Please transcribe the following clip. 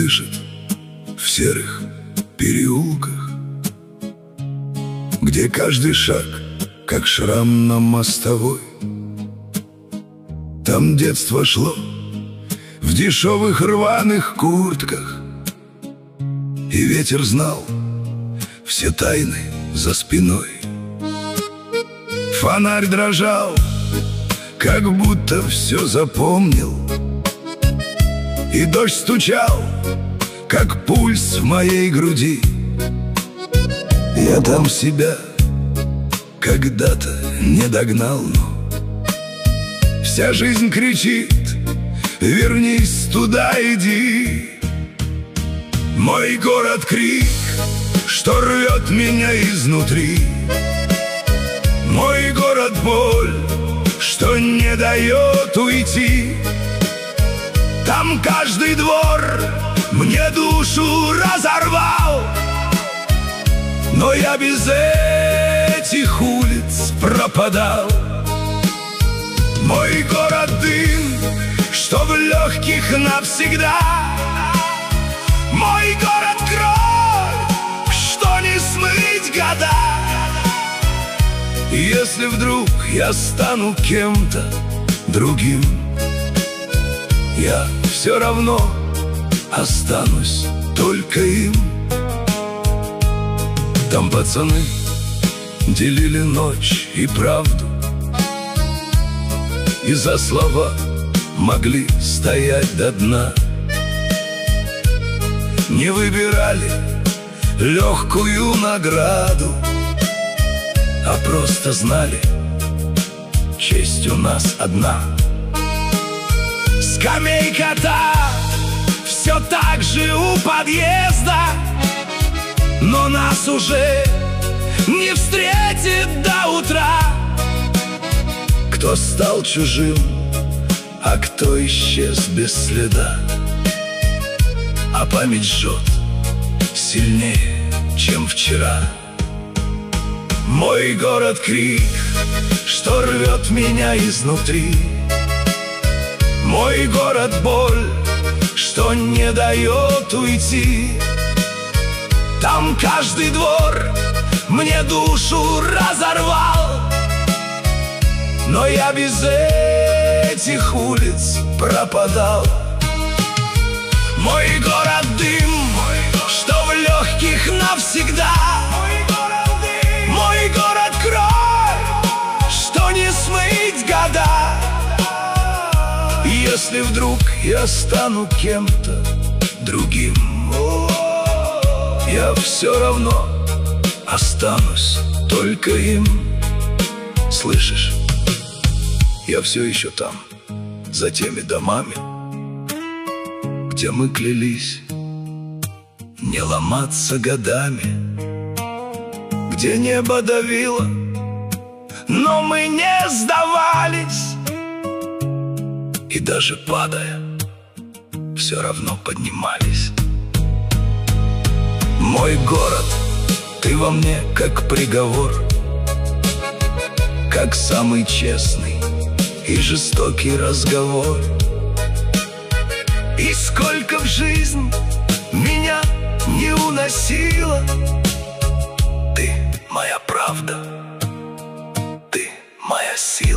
дышит в серых переулках, где каждый шаг, как шрам на мостовой. Там детство шло в дешевых рваных куртках, и ветер знал все тайны за спиной. Фонарь дрожал, как будто все запомнил, и дождь стучал, как пульс в моей груди. Я там себя когда-то не догнал, но вся жизнь кричит: вернись туда, иди. Мой город — крик, что рвет меня изнутри. Мой город — боль, что не дает уйти. Там каждый двор мне душу разорвал, но я без этих улиц пропадал. Мой город — дым, что в легких навсегда. Мой город — кровь, что не смыть года. Если вдруг я стану кем-то другим, я все равно останусь только им. Там пацаны делили ночь и правду, и за слова могли стоять до дна. Не выбирали легкую награду, а просто знали, честь у нас одна. Скамейка-то все так же у подъезда, но нас уже не встретит до утра. Кто стал чужим, а кто исчез без следа. А память жжет сильнее, чем вчера. Мой город — крик, что рвет меня изнутри. Мой город — боль, что не дает уйти. Там каждый двор мне душу разорвал, но я без этих улиц пропадал. Мой город — дым, что в легких навсегда. Мой город — кровь, что не смыть года. Если вдруг я стану кем-то другим, я все равно останусь только им. Слышишь, я все еще там, за теми домами, где мы клялись не ломаться годами, где небо давило, но мы не сдавались, и даже падая, все равно поднимались. Мой город, ты во мне как приговор, как самый честный и жестокий разговор. И сколько в жизнь меня не уносило, ты моя правда, ты моя сила.